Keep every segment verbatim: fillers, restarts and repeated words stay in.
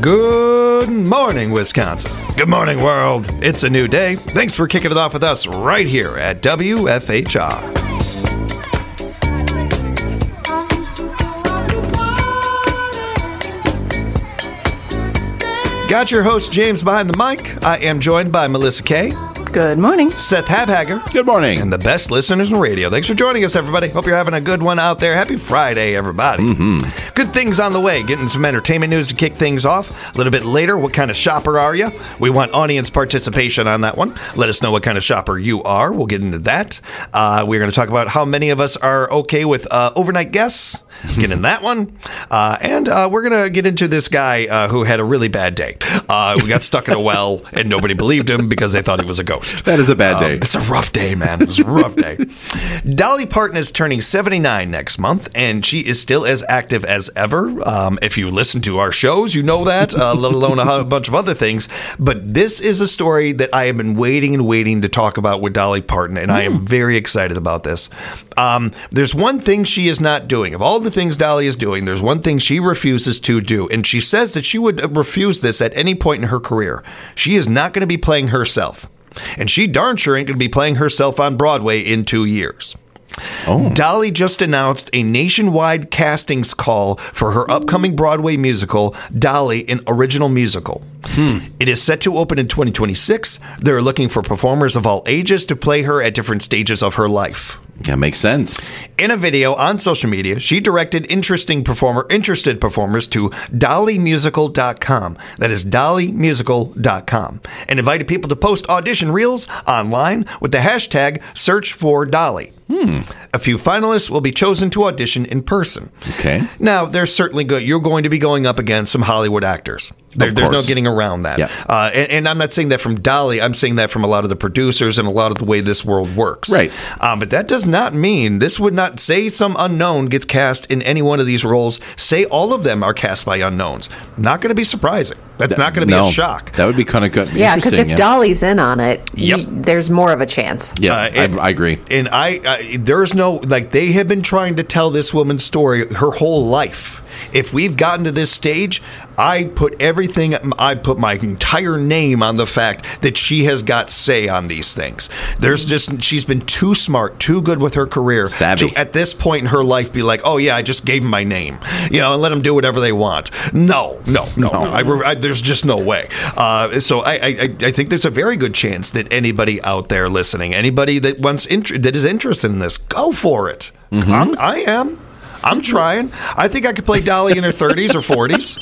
Good morning, Wisconsin. Good morning, world. It's a new day. Thanks for kicking it off with us right here at W F H R. Got your host, James, behind the mic. I am joined by Melissa Kay. Good morning. Seth Habhager. Good morning. And the best listeners in radio. Thanks for joining us, everybody. Hope you're having a good one out there. Happy Friday, everybody. Mm-hmm. Good things on the way. Getting some entertainment news to kick things off. A little bit later, what kind of shopper are you? We want audience participation on that one. Let us know what kind of shopper you are. We'll get into that. Uh, we're going to talk about how many of us are okay with uh, overnight guests. Get in that one. Uh, and uh, we're going to get into this guy uh, who had a really bad day. Uh, we got stuck in a well, and nobody believed him because they thought he was a ghost. That is a bad day. Um, it's a rough day, man. It's a rough day. Dolly Parton is turning seventy-nine next month, and she is still as active as ever. Um, if you listen to our shows, you know that, uh, let alone a bunch of other things. But this is a story that I have been waiting and waiting to talk about with Dolly Parton, and mm. I am very excited about this. Um, there's one thing she is not doing. Of all the things Dolly is doing, there's one thing she refuses to do, and she says that she would refuse this at any point in her career. She is not going to be playing herself. And she darn sure ain't going to be playing herself on Broadway in two years. Oh. Dolly just announced a nationwide castings call for her upcoming Broadway musical, Dolly, an original musical. Hmm. It is set to open in twenty twenty-six. They're looking for performers of all ages to play her at different stages of her life. That makes sense. In a video on social media, she directed interesting performer, interested performers to dolly musical dot com. That is dolly musical dot com. And invited people to post audition reels online with the hashtag search for Dolly. Hmm. A few finalists will be chosen to audition in person. Okay. Now, there's certainly good. You're going to be going up against some Hollywood actors. There, there's no getting around that. Yeah. Uh, and, and I'm not saying that from Dolly. I'm saying that from a lot of the producers and a lot of the way this world works. Right. Um, but that does not mean this would not say some unknown gets cast in any one of these roles. Say all of them are cast by unknowns. Not going to be surprising. That's that, not going to be no, a shock. That would be kind of good. Yeah, because if yeah. Dolly's in on it, yep. you, there's more of a chance. Yeah, uh, and, I, I agree. And I, I, there's no, like, they have been trying to tell this woman's story her whole life. If we've gotten to this stage, I put everything, I put my entire name on the fact that she has got say on these things. There's just, she's been too smart, too good with her career. Savvy. To, at this point in her life, be like, oh, yeah, I just gave them my name, you know, and let them do whatever they want. No, no, no, no. I, I, there's just no way. Uh, so I, I, I think there's a very good chance that anybody out there listening, anybody that wants int- that is interested in this, go for it. Mm-hmm. I'm, I am. I'm trying. I think I could play Dolly in her thirties or forties.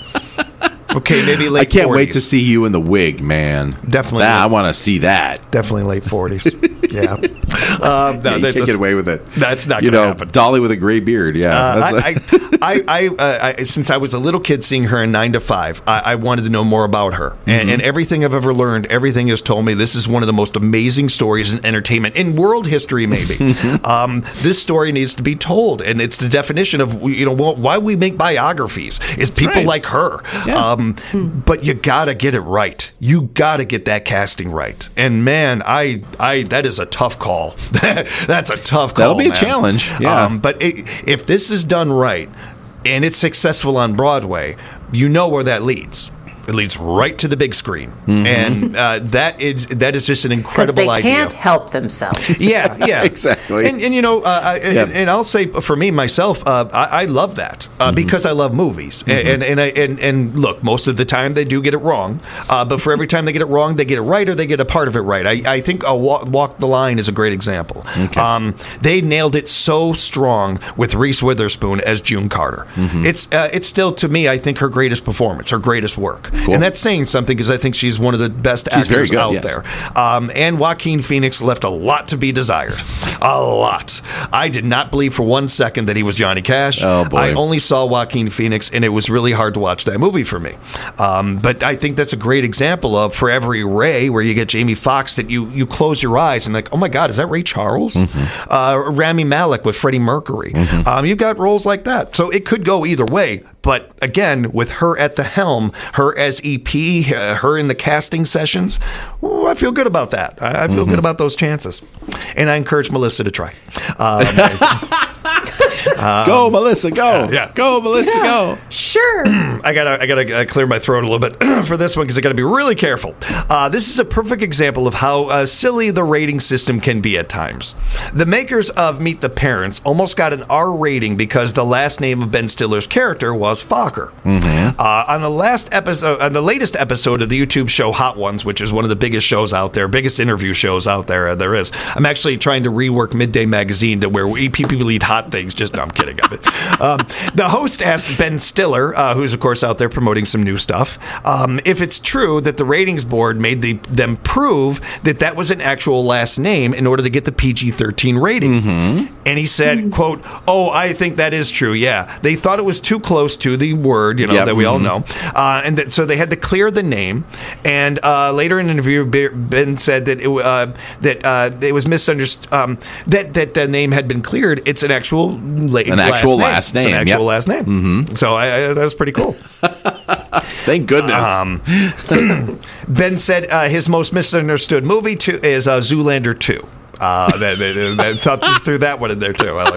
Okay, maybe late I can't forties. wait to see you in the wig, man. Definitely. That, I want to see that. Definitely late forties. Yeah. Um, no, yeah, you that, can't get away with it. That's not you going to know, happen. Dolly with a gray beard, yeah. Uh, that's I, a- I, I, I, uh, I, since I was a little kid seeing her in nine to five, I, I wanted to know more about her. Mm-hmm. And, and everything I've ever learned, everything has told me this is one of the most amazing stories in entertainment, in world history maybe. um, this story needs to be told. And it's the definition of, you know, why we make biographies is That's people right. like her. Yeah. Um, hmm. But you got to get it right. You got to get that casting right. And man, I, I that is a tough call. That's a tough call. That'll be a man. challenge. Yeah. Um, but it, if this is done right and it's successful on Broadway, you know where that leads. It leads right to the big screen, mm-hmm. and uh, that is that is just an incredible they idea. They can't help themselves. Yeah, yeah, exactly. And, and you know, uh, I, yeah. and, and I'll say for me myself, uh, I, I love that uh, mm-hmm. because I love movies, mm-hmm. and and, I, and and look, most of the time they do get it wrong, uh, but for every time they get it wrong, they get it right or they get a part of it right. I, I think a walk, walk the Line is a great example. Okay. Um, they nailed it so strong with Reese Witherspoon as June Carter. Mm-hmm. It's uh, it's still to me, I think, her greatest performance, her greatest work, cool. and that's saying something because I think she's one of the best she's actors good, out yes. there. Um, and Joaquin Phoenix left a lot to be desired. A lot. I did not believe for one second that he was Johnny Cash. Oh, boy. I only saw Joaquin Phoenix, and it was really hard to watch that movie for me. Um, but I think that's a great example of For Every Ray, where you get Jamie Foxx, that you, you close your eyes and like, oh my God, is that Ray Charles? Mm-hmm. Uh, Rami Malek with Freddie Mercury. Mm-hmm. Um, you've got roles like that. So it could go either way. But again, with her at the helm, her as E P, uh, her in the casting sessions, ooh, I feel good about that. I, I feel mm-hmm. good about those chances. And I encourage Melissa to try. Um, go, Melissa, go. yeah. Go, Melissa, go. Sure. I gotta, I gotta uh, clear my throat a little bit for this one because I gotta be really careful. Uh, this is a perfect example of how uh, silly the rating system can be at times. The makers of Meet the Parents almost got an R rating because the last name of Ben Stiller's character was Fokker. Mm-hmm. Uh, on the last episode, on the latest episode of the YouTube show Hot Ones, which is one of the biggest shows out there, biggest interview shows out there uh, there is. I'm actually trying to rework Midday Magazine to where we people eat hot things. Just no, I'm kidding. Um, the host asked Ben Stiller, uh, who's of course out there promoting some new stuff, um, if it's true that the ratings board made the, them prove that that was an actual last name in order to get the P G thirteen rating. Mm-hmm. And he said, mm-hmm. quote, "Oh, I think that is true. Yeah, they thought it was too close to the word, you know, yep. that we mm-hmm. all know, uh, and that, so they had to clear the name." And uh, later in an interview, Ben said that it uh, that uh, it was misunderstood. Um, that that the name had been cleared. It's an actual la- an actual last name. It's an actual yep. last name. Mm-hmm. So I, I, that was pretty cool. Thank goodness. Um, Ben said uh, his most misunderstood movie too, is uh, Zoolander two. Uh, they, they, they, they thought threw that one in there too. I like.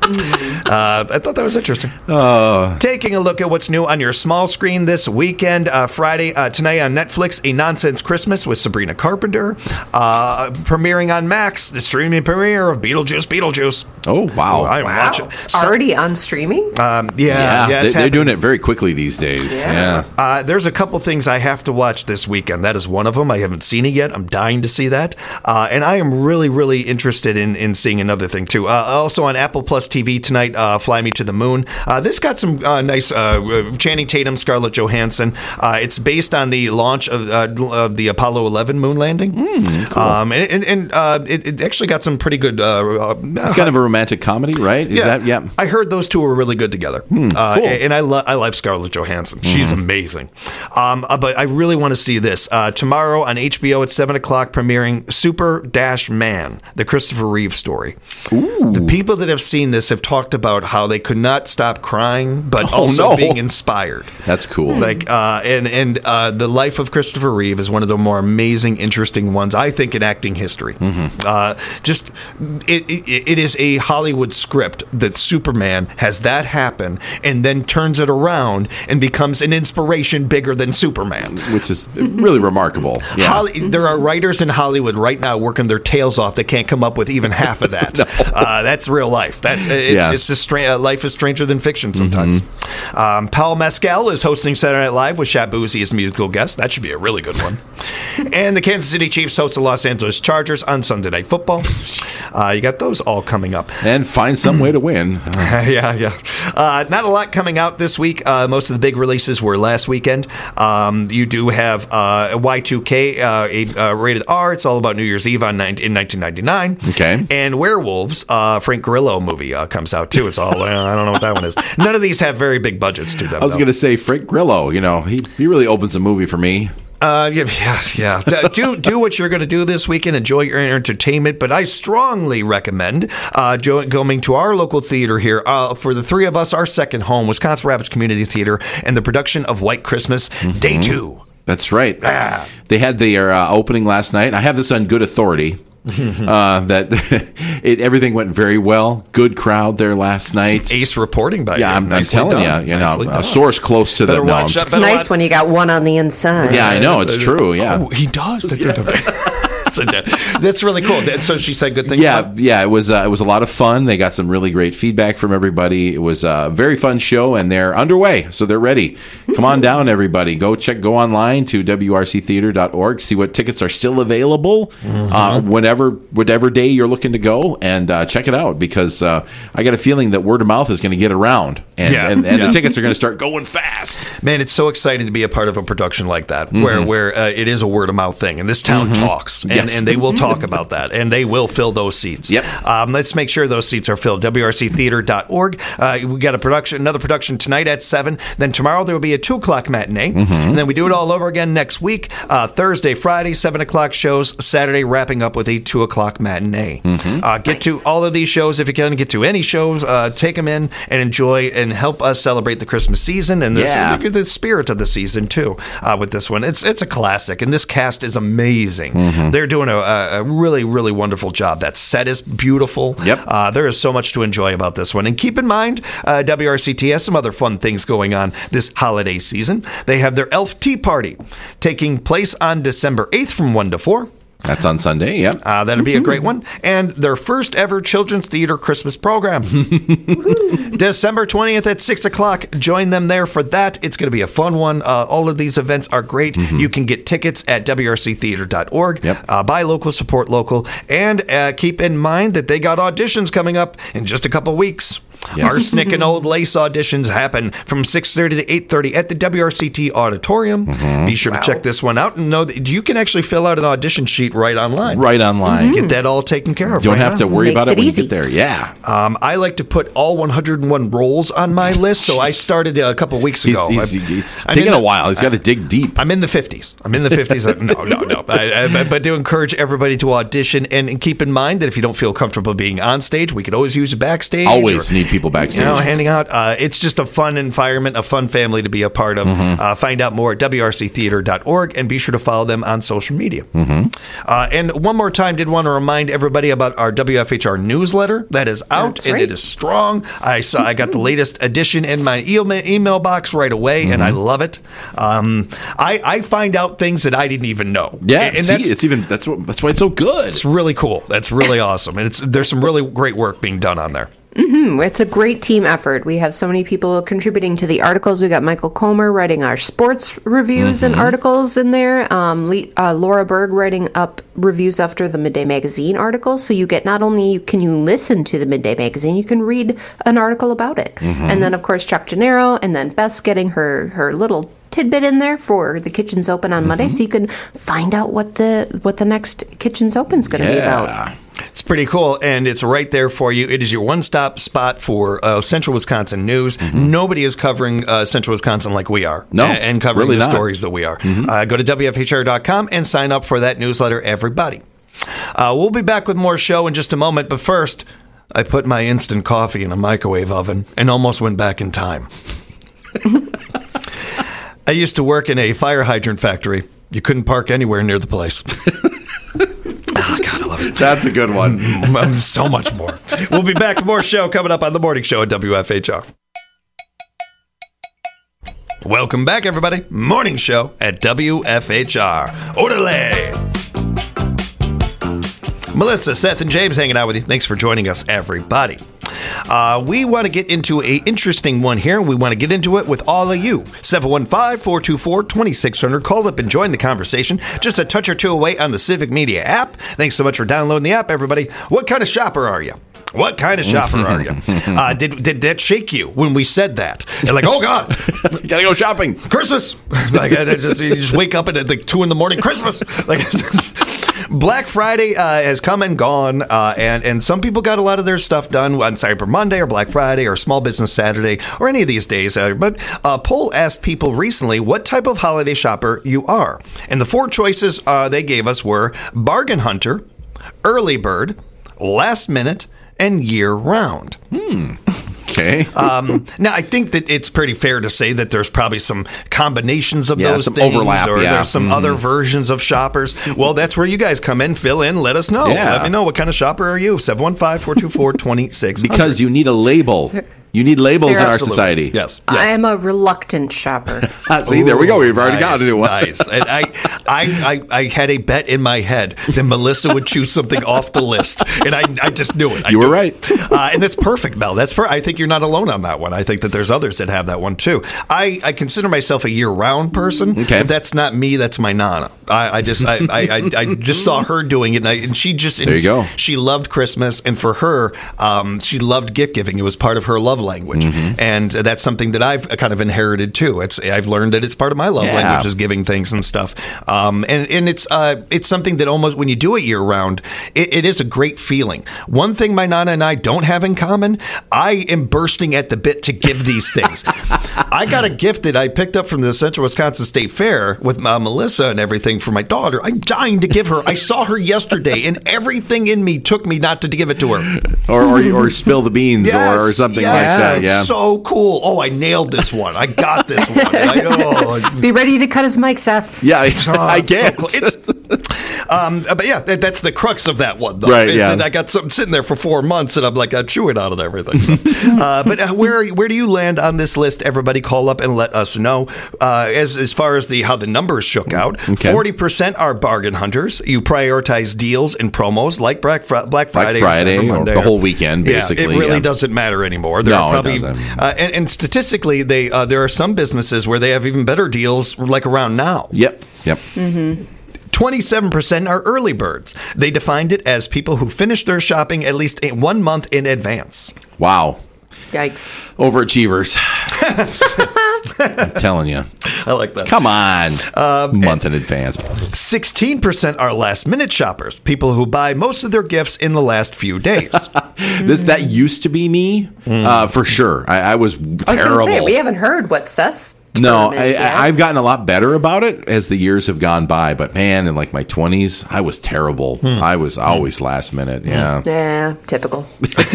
Uh, I thought that was interesting. Uh, Taking a look at what's new on your small screen this weekend, uh, Friday, uh, tonight on Netflix, A Nonsense Christmas with Sabrina Carpenter. Uh, premiering on Max, the streaming premiere of Beetlejuice, Beetlejuice. Oh, wow. Oh, I wow. watch it. It's already on streaming? Um, yeah. Yeah, yeah they, they're doing it very quickly these days. Yeah. yeah. Uh, there's a couple things I have to watch this weekend. That is one of them. I haven't seen it yet. I'm dying to see that. Uh, and I am really, really interested in, in seeing another thing, too. Uh, also on Apple Plus T V tonight, uh, Fly Me to the Moon. Uh, this got some uh, nice uh, Channing Tatum, Scarlett Johansson. Uh, it's based on the launch of, uh, of the Apollo eleven moon landing. Mm, cool. um, and and, and uh, it, it actually got some pretty good... Uh, uh, it's kind of a romantic comedy, right? Is yeah. that, yeah. I heard those two were really good together. Hmm, uh, cool. And I, lo- I love Scarlett Johansson. Mm-hmm. She's amazing. Um, uh, but I really want to see this. Uh, tomorrow on H B O at seven o'clock, premiering Super Dash Man, the Christopher Reeve story. Ooh. The people that have seen this have talked about how they could not stop crying, but Oh, also no. being inspired. That's cool. Like uh, and and uh, the life of Christopher Reeve is one of the more amazing, interesting ones I think in acting history. Mm-hmm. Uh, just it, it, it is a Hollywood script that Superman has that happen and then turns it around and becomes an inspiration bigger than Superman. Which is really remarkable. Yeah. Holly, there are writers in Hollywood right now working their tails off that can't come up with even half of that. no. uh, that's real life. That's it's, yeah. it's just stra- uh, life is stranger than fiction sometimes. Mm-hmm. Um, Paul Mescal is hosting Saturday Night Live with Shaq Boozy as musical guest. That should be a really good one. And the Kansas City Chiefs host the Los Angeles Chargers on Sunday Night Football. Uh, you got those all coming up. And find some way to win. yeah, yeah. Uh, not a lot coming out this week. Uh, most of the big releases were last weekend. Um, you do have uh, Y two K, uh, a, uh, rated R. It's all about New Year's Eve on ni- in nineteen ninety-nine. Okay. And Werewolves, uh, Frank Grillo movie uh, comes out too. It's all, uh, I don't know what that one is. None of these have very big budgets to them. I was going to say Frank Grillo. You know, he, he really opens a movie for me. Uh, yeah, yeah, yeah. do do what you're going to do this weekend. Enjoy your entertainment, but I strongly recommend uh, going to our local theater here uh, for the three of us. Our second home, Wisconsin Rapids Community Theater, and the production of White Christmas, mm-hmm. Day Two. That's right. Ah. They had their uh, opening last night. I have this on good authority. uh, that it everything went very well. Good crowd there last night. Some ace reporting by yeah, you. I'm, I'm telling done. you, you Nicely know, done. a source close to Better the no. watch that. It's nice when you got one on the inside. Yeah, I know it's true. Yeah, oh, he does. Yeah. That's really cool. So she said good things. Yeah, about? yeah. It was uh, it was a lot of fun. They got some really great feedback from everybody. It was a very fun show, and they're underway, so they're ready. Come on down, everybody. Go check. Go online to w r c theater dot org. See what tickets are still available. Mm-hmm. Uh, whenever, whatever day you're looking to go, and uh, check it out because uh, I got a feeling that word of mouth is going to get around, and yeah. and, and yeah. the tickets are going to start going fast. Man, it's so exciting to be a part of a production like that, mm-hmm. where where uh, it is a word of mouth thing, and this town mm-hmm. talks, and, yes. and they will talk about that, and they will fill those seats. Yep. Um, let's make sure those seats are filled. w r c theater dot org. Uh, we got a production, another production tonight at seven. Then tomorrow there will be a two o'clock matinee, mm-hmm. and then we do it all over again next week. Uh, Thursday, Friday, seven o'clock shows. Saturday, wrapping up with a two o'clock matinee. Mm-hmm. Uh, get nice. to all of these shows if you can. Get to any shows. Uh, take them in and enjoy and help us celebrate the Christmas season and this, yeah. the, the spirit of the season too. Uh, with this one, it's it's a classic, and this cast is amazing. Mm-hmm. They're doing a, a really, really wonderful job. That set is beautiful. Yep. Uh, there is so much to enjoy about this one. And keep in mind, uh, W R C T has some other fun things going on this holiday season. They have their Elf Tea Party taking place on December eighth from one to four. That's on Sunday, yeah. Uh, that'll be a great one. And their first ever Children's Theater Christmas program. December twentieth at six o'clock. Join them there for that. It's going to be a fun one. Uh, all of these events are great. Mm-hmm. You can get tickets at W R C theater dot org. Yep. Uh, buy local, support local. And uh, keep in mind that they got auditions coming up in just a couple weeks. Yes. Arsenic and Old Lace auditions happen from six thirty to eight thirty at the W R C T Auditorium. Mm-hmm. Be sure wow. to check this one out and know that you can actually fill out an audition sheet right online. Right online. Mm-hmm. Get that all taken care of. You don't right have now. to worry Makes about it, it when easy. you get there. Yeah. Um, I like to put all one hundred one roles on my list, so I started a couple weeks He's, ago. he's, I'm- he's I'm taking in a the- while. He's got to dig deep. I'm in the fifties. I'm in the fifties. no, no, no. I, I, but to encourage everybody to audition and, and keep in mind that if you don't feel comfortable being on stage, we could always use you backstage. Always or, need people backstage. You know, handing out. Uh, it's just a fun environment, a fun family to be a part of. Mm-hmm. Uh, find out more at W R C theater dot org and be sure to follow them on social media. Mm-hmm. Uh, and one more time, did want to remind everybody about our W F H R newsletter that is out That's and right. it is strong. I saw I got the latest edition in my email, email box right away, and I Mm-hmm. love it. Um, I, I find out things that I didn't even know. Yeah, and, and see, that's it's even that's what that's why it's so good. it's really cool. That's really awesome, and it's there's some really great work being done on there. It's a great team effort. We have so many people contributing to the articles. We got Michael Comer writing our sports reviews Mm-hmm. and articles in there. Um, Le- uh, Laura Berg writing up reviews after the Midday Magazine articles. So you get not only can you listen to the Midday Magazine, you can read an article about it. Mm-hmm. And then of course Chuck Gennaro, and then Beth's getting her her little tidbit in there for the Kitchens Open on Monday, Mm-hmm. so you can find out what the what the next Kitchens Open is going to be about. Yeah. It's pretty cool, and it's right there for you. It is your one-stop spot for uh, Central Wisconsin news. Mm-hmm. Nobody is covering uh, Central Wisconsin like we are. No, and, and covering really the not. stories that we are. Uh, go to W F H R dot com and sign up for that newsletter, everybody. Uh, we'll be back with more show in just a moment, but first, I put my instant coffee in a microwave oven and almost went back in time. I used to work in a fire hydrant factory. You couldn't park anywhere near the place. Oh, God, I love it. That's a good one. Mm, so much more. We'll be back with more show coming up on the morning show at W F H R. Welcome back, everybody. Morning show at W F H R. Orderly. Melissa, Seth, and James hanging out with you. Thanks for joining us, everybody. Uh, we want to get into a interesting one here. We want to get into it with all of you. seven one five, four two four, two six zero zero. Call up and join the conversation. Just a touch or two away on the Civic Media app. Thanks so much for downloading the app, everybody. What kind of shopper are you? What kind of shopper are you? Uh, did did that shake you when we said that? You're like, oh, God. Gotta go shopping. Christmas. Like, I just, you just wake up at like two in the morning. Christmas. Like, just, Black Friday uh, has come and gone, uh, and and some people got a lot of their stuff done on Cyber Monday or Black Friday or Small Business Saturday or any of these days. Uh, but a poll asked people recently what type of holiday shopper you are, and the four choices uh, they gave us were bargain hunter, early bird, last minute, and year round. Hmm. Okay. Um, now, I think that it's pretty fair to say that there's probably some combinations of Yeah, those some things, overlap, or yeah. there's some Mhm. other versions of shoppers. Well, that's where you guys come in, fill in, let us know. Yeah. Let me know what kind of shopper are you. seven one five, four two four, two six zero zero. Because you need a label. You need labels in Sarah- our Absolutely. society. Yes. I yes. am a reluctant shopper. Ah, see, there we go. We've already Nice, got to do one. Nice. And I, I, I, I had a bet in my head that Melissa would choose something off the list, and I, I just knew it. I You were knew right. it. Uh, and that's perfect, Mel. That's for. I think you're not alone on that one. I think that there's others that have that one too. I, I consider myself a year-round person. Okay. If that's not me, that's my nana. I, I just, I, I, I, I just saw her doing it, and, I, and she just. There you go. She loved Christmas, and for her, um, she loved gift giving. It was part of her love language. Mm-hmm. And that's something that I've kind of inherited too. It's I've learned that it's part of my love Yeah. language is giving things and stuff. Um, and and it's uh, it's something that almost when you do it year round, it, it is a great feeling. One thing my Nana and I don't have in common: I am bursting at the bit to give these things. I got a gift that I picked up from the Central Wisconsin State Fair with uh, Melissa and everything for my daughter. I'm dying to give her. I saw her yesterday, and everything in me took me not to give it to her. Or, or or spill the beans Yes, or, or something yes, like that. it's Yeah. so cool. Oh, I nailed this one. I got this one. I, oh, Be ready to cut his mic, Seth. yeah. I, oh, I it's so can't. cool. It's, Um, but yeah, that, that's the crux of that one, though. Right, is yeah. that I got something sitting there for four months, and I'm like, I chew it out of everything. So, uh, but uh, where where do you land on this list? Everybody, call up and let us know. Uh, as as far as the how the numbers shook out, forty Okay. percent are bargain hunters. You prioritize deals and promos like Black Fri- Black Friday, Black Friday, Cyber or Monday, the whole weekend, basically. Yeah, it really yeah. doesn't matter anymore. There No, are it probably doesn't. uh, and, and statistically, they uh, there are some businesses where they have even better deals, like around now. Yep. Yep. twenty-seven percent are early birds. They defined it as people who finish their shopping at least a- one month in advance. Wow. Yikes. Overachievers. I'm telling you. I like that. Come on. Um, month in advance. sixteen percent are last minute shoppers, people who buy most of their gifts in the last few days. This that used to be me, uh, for sure. I, I was I was terrible. going to say, we haven't heard what Seth's No, term I, is yet. I, I've gotten a lot better about it as the years have gone by. But man, in like my twenties, I was terrible. I was always last minute. Yeah. Yeah, typical.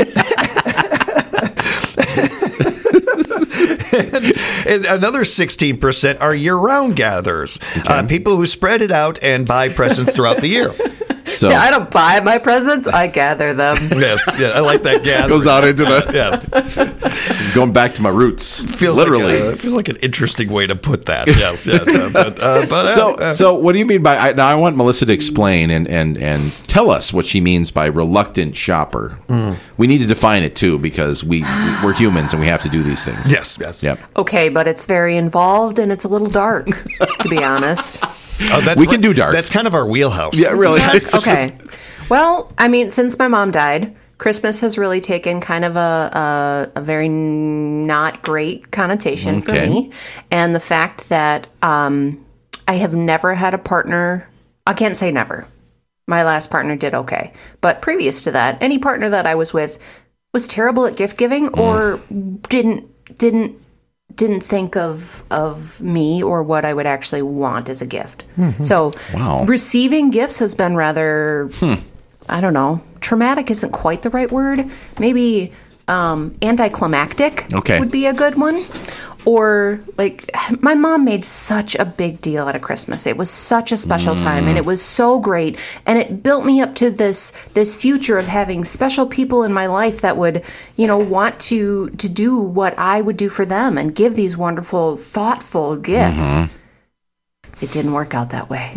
And another sixteen percent are year-round gatherers, uh, people who spread it out and buy presents throughout the year. So Yeah, I don't buy my presents, I gather them. Yes, yeah, I like that gather. goes out into the Yes, going back to my roots. feels literally. Like a, feels like an interesting way to put that. Yes, yeah, uh, but uh, but uh, So, uh, so what do you mean by? I, now, I want Melissa to explain and, and, and tell us what she means by reluctant shopper. We need to define it too, because we we're humans and we have to do these things. yes, yes. Yep. Okay, but it's very involved and it's a little dark, to be honest. Oh, that's We can do dark. That's kind of our wheelhouse. Yeah, really. Okay. Well, I mean, since my mom died, Christmas has really taken kind of a a, a very not great connotation for Okay. me, and the fact that um, I have never had a partner. I can't say never. My last partner did okay, but previous to that, any partner that I was with was terrible at gift giving or didn't didn't didn't think of of me or what I would actually want as a gift. So Wow. receiving gifts has been rather, I don't know, traumatic isn't quite the right word. Maybe um, anticlimactic Okay. would be a good one. Or like my mom made such a big deal out of Christmas. It was such a special time and it was so great. And it built me up to this this future of having special people in my life that would, you know, want to to do what I would do for them and give these wonderful, thoughtful gifts. It didn't work out that way.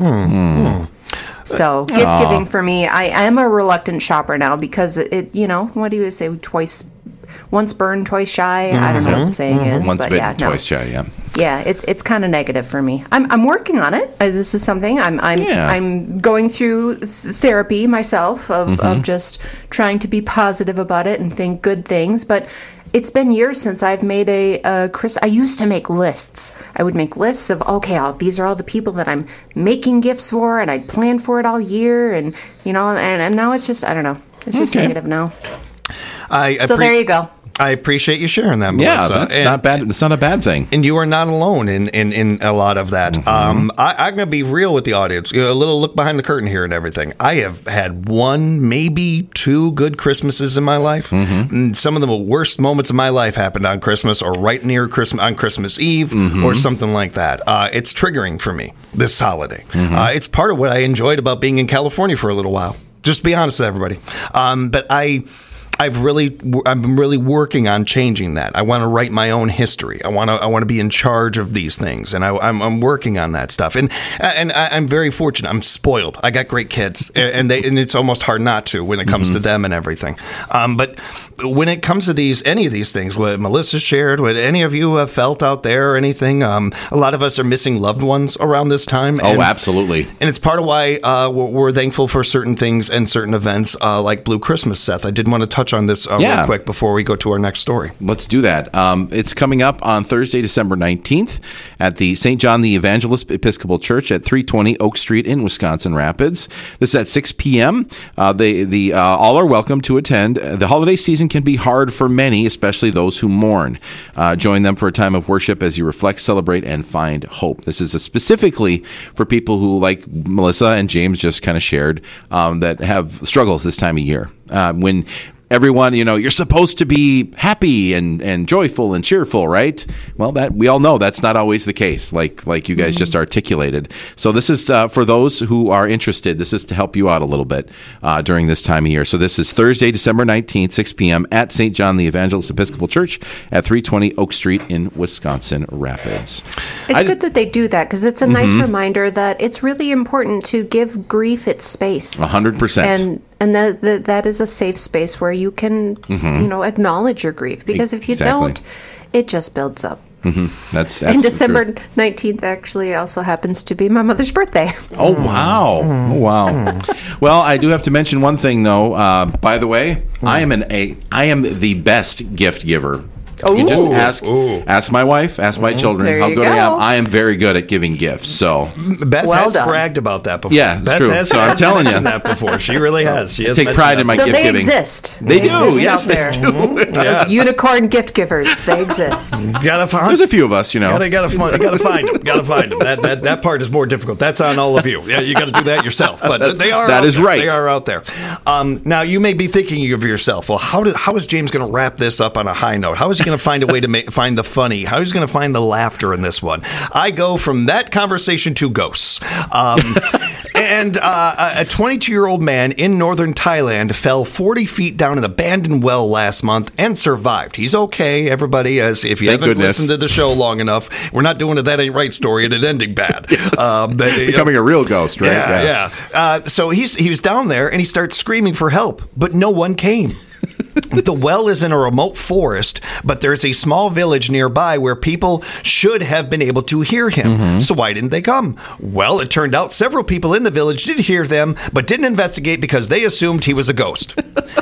So gift giving for me, I am a reluctant shopper now because it, it you know, what do you say, twice, once burned, twice shy. I don't know what the saying is, Once but bitten, yeah, no. twice shy. Yeah. Yeah, it's it's kind of negative for me. I'm I'm working on it. Uh, This is something I'm I'm Yeah. I'm going through s- therapy myself of of just trying to be positive about it and think good things. But it's been years since I've made a, a Chris. I used to make lists. I would make lists of okay, I'll, these are all the people that I'm making gifts for, and I'd plan for it all year, and you know, and, and now it's just I don't know. It's just Okay. negative now. I So appre- there you go. I appreciate you sharing that, Yeah, Melissa. that's And- not bad. It's not a bad thing. And you are not alone in, in, in a lot of that. Mm-hmm. Um, I, I'm going to be real with the audience. You know, a little look behind the curtain here and everything. I have had one, maybe two good Christmases in my life. Mm-hmm. And some of the worst moments of my life happened on Christmas or right near Christmas on Christmas Eve Mm-hmm. or something like that. Uh, it's triggering for me this holiday. Mm-hmm. Uh, it's part of what I enjoyed about being in California for a little while. Just to be honest with everybody. Um, but I. I've really, I'm really working on changing that. I want to write my own history. I want to, I want to be in charge of these things, and I, I'm, I'm working on that stuff. And and I, I'm very fortunate. I'm spoiled. I got great kids, and they, and it's almost hard not to when it comes Mm-hmm. to them and everything. Um, but when it comes to these, any of these things, what Melissa shared, what any of you have felt out there, or anything, um, a lot of us are missing loved ones around this time. Oh, and, absolutely. and it's part of why uh, we're, we're thankful for certain things and certain events uh, like Blue Christmas, Seth. I did want to touch on this uh, Yeah. real quick before we go to our next story. Let's do that. Um, it's coming up on Thursday, December nineteenth at the Saint John the Evangelist Episcopal Church at three twenty Oak Street in Wisconsin Rapids. This is at six p.m. Uh, they, the, uh, all are welcome to attend. Uh, The holiday season can be hard for many, especially those who mourn. Uh, join them for a time of worship as you reflect, celebrate, and find hope. This is a specifically for people who, like Melissa and James just kind of shared, um, that have struggles this time of year. Uh, when everyone, you know, you're supposed to be happy and, and joyful and cheerful, right? Well, that we all know that's not always the case, like like you guys mm-hmm. just articulated. So this is uh, for those who are interested. This is to help you out a little bit uh, during this time of year. So this is Thursday, December nineteenth, six p.m. at Saint John the Evangelist Episcopal Church at three twenty Oak Street in Wisconsin Rapids. It's I, good that they do that because it's a nice mm-hmm. reminder that it's really important to give grief its space. one hundred percent. And and that, that that is a safe space where you can, mm-hmm. you know, acknowledge your grief. Because if you exactly. don't, it just builds up. Mm-hmm. That's and December nineteenth actually also happens to be my mother's birthday. Oh, wow. Oh, wow. Well, I do have to mention one thing, though. Uh, by the way, I am an a I am the best gift giver. Ooh. You just ask Ooh. ask my wife, ask my children there how you good go. I am. I am very good at giving gifts. So Beth well has done. bragged about that before. Yeah, it's Beth true. Has So I'm telling you. that before. She really has. She I has take pride in my so gift they giving. exist. They, they do. Exist Yes, out there. they do. Mm-hmm. Yeah. Those unicorn gift givers. They exist. Gotta find. There's a few of us, you know. Gotta, gotta, find, gotta find them. Gotta find them. That, that that part is more difficult. That's on all of you. Yeah, you got to do that yourself. But they are. That out is there. right. They are out there. Um, now you may be thinking of yourself. Well, how do, how is James going to wrap this up on a high note? How is he going to find a way to make, find the funny? How is he going to find the laughter in this one? I go from that conversation to ghosts. Um, and uh, a twenty-two-year-old man in northern Thailand fell forty feet down an abandoned well last month and survived. He's okay, everybody. As if you Thank haven't goodness. listened to the show long enough, we're not doing a That Ain't Right story and it ending bad. Yes. Um, but, Becoming a real ghost, right? Yeah, yeah. Uh, so he's he was down there and he starts screaming for help, but no one came. The well is in a remote forest, but there's a small village nearby where people should have been able to hear him. Mm-hmm. So why didn't they come? Well, it turned out several people in the village did hear them, but didn't investigate because they assumed he was a ghost.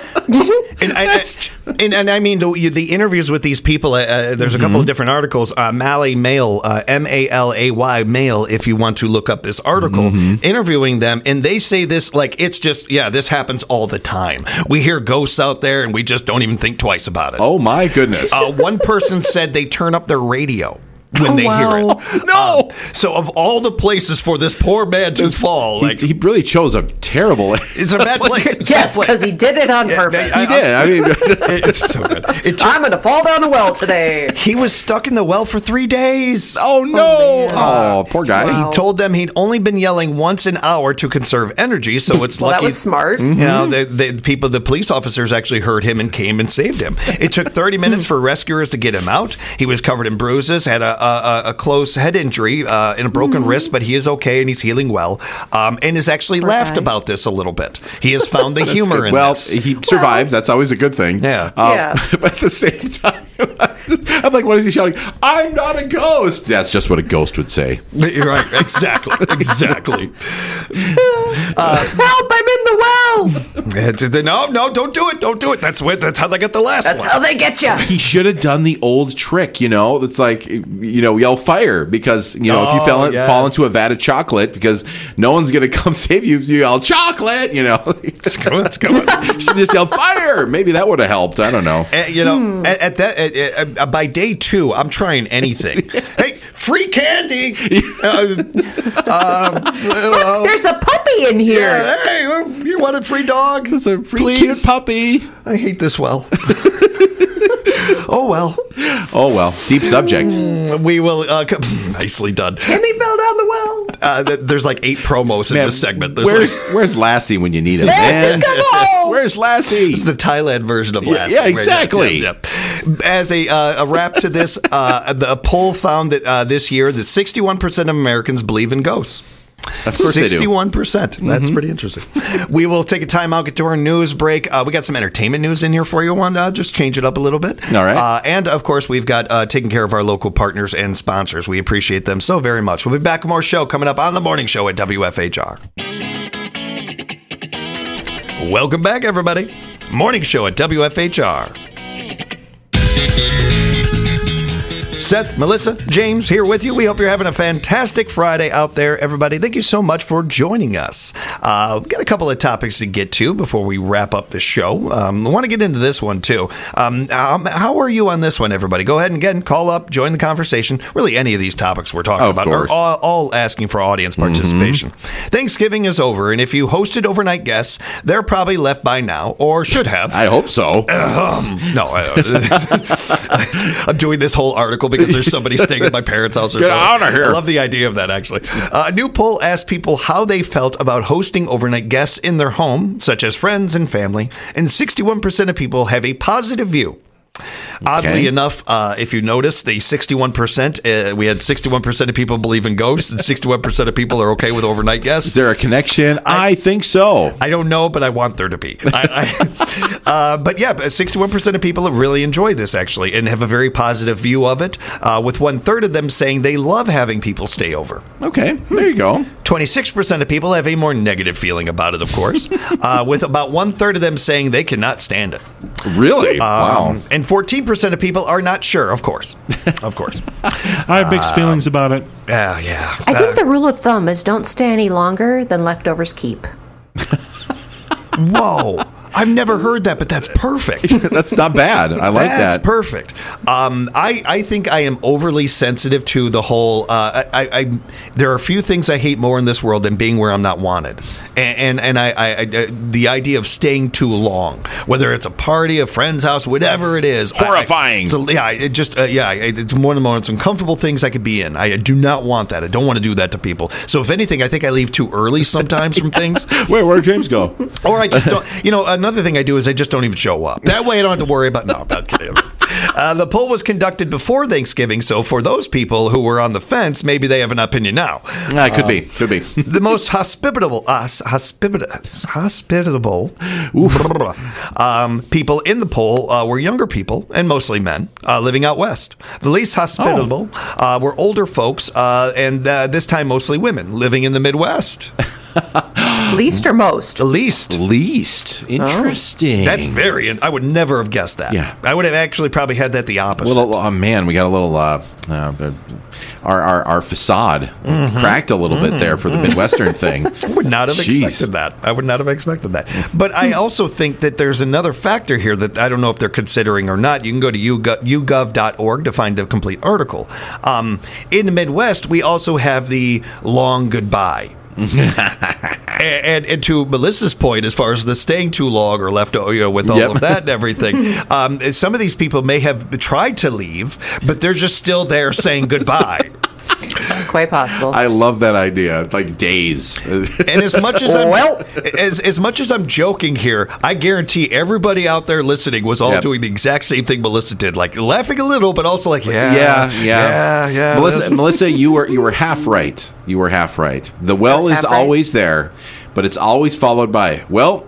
and, I, I, and, and I mean, the, the interviews with these people, uh, uh, there's a couple mm-hmm. of different articles. Uh, Malay Mail, uh, M A L A Y Mail, if you want to look up this article, mm-hmm. interviewing them. And they say this like it's just, yeah, this happens all the time. We hear ghosts out there and we just don't even think twice about it. Oh, my goodness. Uh, one person said they turn up their radio when oh, they wow. hear it. No! Um, so of all the places for this poor man to fall, He, like he really chose a terrible. it's a bad place. It's a Yes, bad place. because he did it on purpose. He did. I mean, It's so good. It took, I'm going to fall down a well today. he was stuck in the well for three days. oh no! man. Oh, poor guy. Wow. He told them he'd only been yelling once an hour to conserve energy, so it's Well, lucky. that was smart. You know, the, the people, the police officers actually heard him and came and saved him. It took thirty minutes for rescuers to get him out. He was covered in bruises, had a, a, a close head injury uh, and a broken Mm-hmm. wrist, but he is okay and he's healing well. Um, and has actually Poor laughed guy. about this a little bit. He has found the humor Good. in well, this. he survived. That's always a good thing. Yeah. Um, Yeah. But at the same time, I'm like, what is he shouting? I'm not a ghost. That's just what a ghost would say. You're right. Exactly. Exactly. Uh, Help! I'm in the well. It's- No, no, don't do it. Don't do it. That's what. That's how they get the last That's one. how they get you. He should have done the old trick, you know. It's like, you know, yell fire because, you know, if you Oh, fell in, yes. fall into a vat of chocolate because no one's going to come save you, you yell chocolate, you know. It's good. It's good. You should just yell fire. Maybe that would have helped. I don't know. Uh, you know, Hmm. at, at that, at, uh, by day two, I'm trying anything. Hey, free candy. Uh, uh, uh, There's a puppy in here. yeah, hey, you want a free dog? It's a free Please? cute puppy. I hate this well. Oh well, Oh, well. Deep subject. we will. Uh, co- nicely done. Timmy fell down the well. Uh, th- there's like eight promos in Man, this segment. There's where's like, where's Lassie when you need him? Lassie, man? come on! Where's Lassie? it's the Thailand version of Yeah, Lassie. yeah, right? exactly. Yeah, yeah. As a uh, a wrap to this, uh, the a poll found that uh, this year that sixty-one percent of Americans believe in ghosts. Of course they do. sixty-one percent. That's Mm-hmm. pretty interesting. We will take a time out, get to our news break. Uh, we got some entertainment news in here for you. Want to just change it up a little bit? All right. Uh, and, of course, we've got uh, taking care of our local partners and sponsors. We appreciate them so very much. We'll be back with more show coming up on the morning show at W F H R. Welcome back, everybody. Morning show at W F H R. Seth, Melissa, James here with you. We hope you're having a fantastic Friday out there, everybody. Thank you so much for joining us. Uh, we've got a couple of topics to get to before we wrap up the show. Um, I want to get into this one, too. Um, um, how are you on this one, everybody? Go ahead and again, call up, join the conversation. Really, any of these topics we're talking Of about course. are all, all asking for audience participation. Mm-hmm. Thanksgiving is over, and if you hosted overnight guests, they're probably left by now, or should have. I hope so. Um, no, I, I'm doing this whole article because there's somebody staying at my parents' house or Get something. out of here. I love the idea of that, actually. Uh, a new poll asked people how they felt about hosting overnight guests in their home, such as friends and family, and sixty-one percent of people have a positive view. Oddly Okay. enough, uh, if you notice, the sixty-one percent, uh, we had sixty-one percent of people believe in ghosts, and sixty-one percent of people are okay with overnight guests. Is there a connection? I, I think so. I don't know, but I want there to be. I, I, uh, but yeah, sixty-one percent of people really enjoy this, actually, and have a very positive view of it, uh, with one-third of them saying they love having people stay over. Okay, there you go. twenty-six percent of people have a more negative feeling about it, of course, uh, with about one-third of them saying they cannot stand it. Really? Um, wow. And fourteen percent of people are not sure, of course. Of course. I have mixed feelings about it. Yeah, yeah. I think the rule of thumb is don't stay any longer than leftovers keep. Whoa. I've never heard that, but that's perfect. That's not bad. I like That's that. perfect. Um, I, I think I am overly sensitive to the whole. Uh, I, I there are a few things I hate more in this world than being where I'm not wanted, and and, and I, I, I the idea of staying too long, whether it's a party, a friend's house, whatever it is, Horrifying. I, so yeah, it just uh, yeah, it's one of the most uncomfortable things I could be in. I do not want that. I don't want to do that to people. So if anything, I think I leave too early sometimes from things. Wait, where did James go? Or I just don't, you know, another thing I do is I just don't even show up. That way I don't have to worry about, no, I'm not kidding. Uh, the poll was conducted before Thanksgiving, so for those people who were on the fence, maybe they have an opinion now. Ah, it could be. Could be. The most hospitable, uh, hospitable, hospitable um, people in the poll uh, were younger people, and mostly men, uh, living out west. The least hospitable Oh. uh, were older folks, uh, and uh, this time mostly women, living in the Midwest. Least or most? The least. Least. Interesting. That's very. I would never have guessed that. Yeah. I would have actually probably had that the opposite. Little, oh man, we got a little. Uh, uh, our, our our facade Mm-hmm. cracked a little bit there for the Midwestern thing. I would not have Jeez. expected that. I would not have expected that. But I also think that there's another factor here that I don't know if they're considering or not. You can go to u gov dot org to find a complete article. Um, in the Midwest, we also have the long goodbye. and, and to Melissa's point, as far as the staying too long or left, you know, with all Yep. of that and everything, um, some of these people may have tried to leave, but they're just still there saying goodbye. It's quite possible. I love that idea. Like days. And as much as I'm, Well- as as much as I'm joking here, I guarantee everybody out there listening was all Yep. doing the exact same thing Melissa did, like laughing a little, but also like, yeah, yeah, yeah, yeah, yeah. Melissa, this- Melissa, you were you were half right. You were half right. The well was is half right? always there, but it's always followed by well.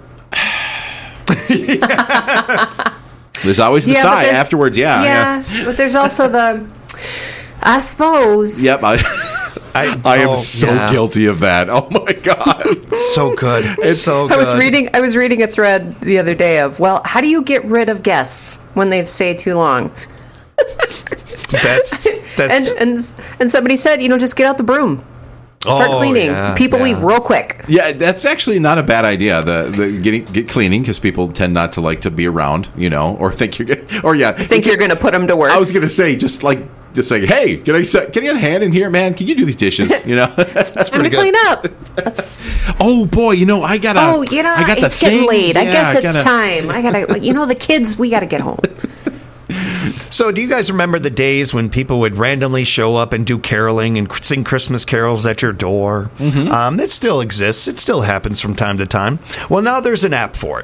There's always the Yeah, but sigh there's- afterwards. Yeah, yeah. yeah, but there's also the, I suppose. Yep. I, I, I am oh, so yeah. guilty of that. Oh my god. It's so good. It's so good. I was reading. I was reading a thread the other day of, well, how do you get rid of guests when they've stayed too long? That's that's And and and somebody said, you know, just get out the broom, start Oh, cleaning. yeah, People yeah. leave real quick. Yeah, that's actually not a bad idea. The the getting get cleaning because people tend not to like to be around, you know, or think you're get, or yeah, Think you're going to put them to work? I was gonna say just like just say, hey, can I say- can I get a hand in here, man? Can you do these dishes? You know, that's Time to pretty good. clean up. That's, oh boy, you know I got to oh, you know, I got the it's getting thing. late. I Yeah, guess it's gotta- time. I gotta, you know, the kids. We gotta get home. So, do you guys remember the days when people would randomly show up and do caroling and sing Christmas carols at your door? Mm-hmm. Um, it still exists. It still happens from time to time. Well, now there's an app for it.